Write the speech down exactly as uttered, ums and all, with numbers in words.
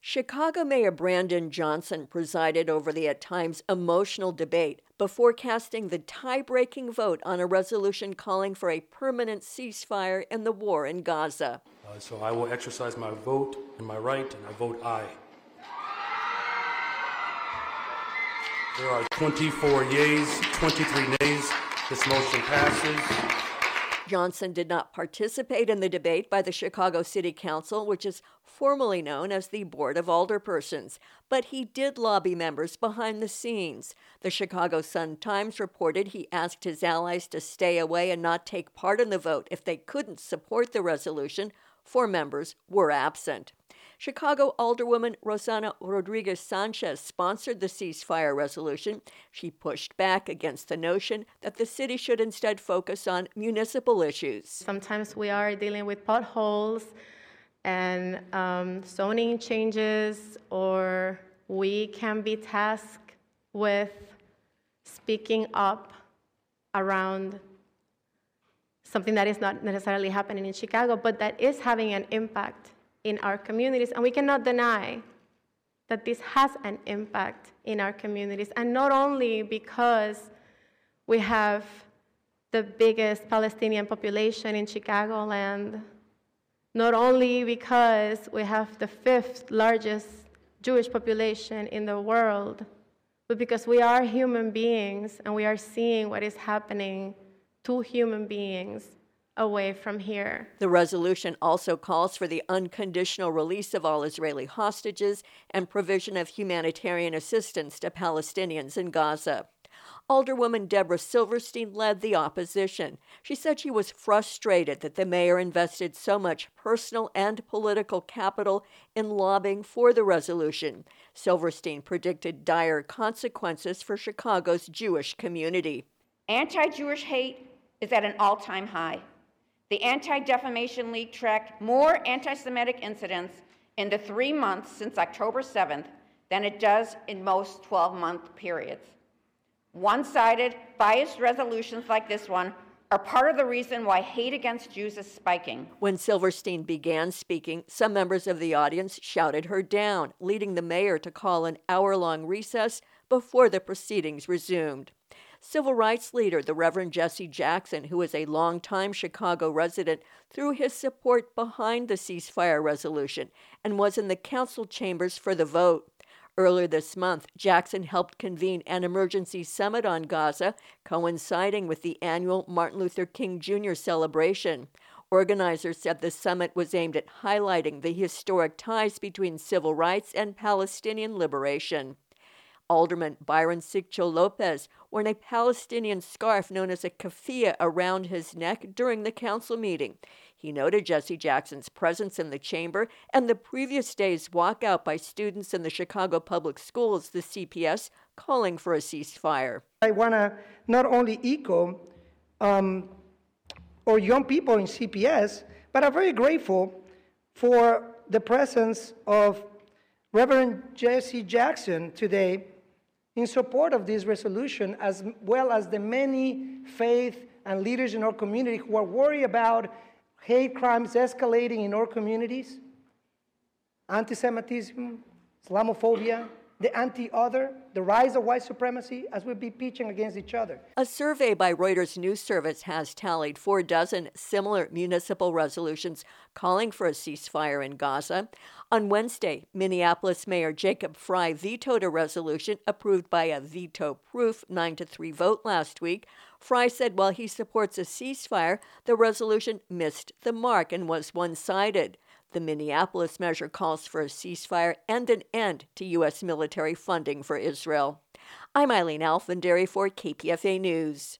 Chicago Mayor Brandon Johnson presided over the at times emotional debate before casting the tie-breaking vote on a resolution calling for a permanent ceasefire in the war in Gaza. Uh, so I will exercise my vote and my right, and I vote aye. There are twenty-four yeas, twenty-three nays. This motion passes. Johnson did not participate in the debate by the Chicago City Council, which is formally known as the Board of Alderpersons, but he did lobby members behind the scenes. The Chicago Sun-Times reported he asked his allies to stay away and not take part in the vote if they couldn't support the resolution. Four members were absent. Chicago Alderwoman Rossana Rodriguez Sanchez sponsored the ceasefire resolution. She pushed back against the notion that the city should instead focus on municipal issues. Sometimes we are dealing with potholes and um, zoning changes, or we can be tasked with speaking up around something that is not necessarily happening in Chicago, but that is having an impact in our communities, and we cannot deny that this has an impact in our communities, and not only because we have the biggest Palestinian population in Chicagoland, not only because we have the fifth largest Jewish population in the world, but because we are human beings and we are seeing what is happening to human beings away from here. The resolution also calls for the unconditional release of all Israeli hostages and provision of humanitarian assistance to Palestinians in Gaza. Alderwoman Deborah Silverstein led the opposition. She said she was frustrated that the mayor invested so much personal and political capital in lobbying for the resolution. Silverstein predicted dire consequences for Chicago's Jewish community. Anti-Jewish hate is at an all-time high. The Anti-Defamation League tracked more anti-Semitic incidents in the three months since October seventh than it does in most twelve-month periods. One-sided, biased resolutions like this one are part of the reason why hate against Jews is spiking. When Silverstein began speaking, some members of the audience shouted her down, leading the mayor to call an hour-long recess before the proceedings resumed. Civil rights leader, the Reverend Jesse Jackson, who is a longtime Chicago resident, threw his support behind the ceasefire resolution and was in the council chambers for the vote. Earlier this month, Jackson helped convene an emergency summit on Gaza, coinciding with the annual Martin Luther King Junior celebration. Organizers said the summit was aimed at highlighting the historic ties between civil rights and Palestinian liberation. Alderman Byron Sigcho Lopez wore a Palestinian scarf known as a keffiyeh around his neck during the council meeting. He noted Jesse Jackson's presence in the chamber and the previous day's walkout by students in the Chicago Public Schools, the C P S, calling for a ceasefire. I want to not only echo um, our young people in C P S, but I'm very grateful for the presence of Reverend Jesse Jackson today in support of this resolution, as well as the many faith and leaders in our community who are worried about hate crimes escalating in our communities, anti-Semitism, Islamophobia, the anti-other, the rise of white supremacy, as we'll be pitching against each other. A survey by Reuters News Service has tallied four dozen similar municipal resolutions calling for a ceasefire in Gaza. On Wednesday, Minneapolis Mayor Jacob Frey vetoed a resolution approved by a veto-proof nine to three vote last week. Frey said while he supports a ceasefire, the resolution missed the mark and was one-sided. The Minneapolis measure calls for a ceasefire and an end to U S military funding for Israel. I'm Eileen Alfandary for K P F A News.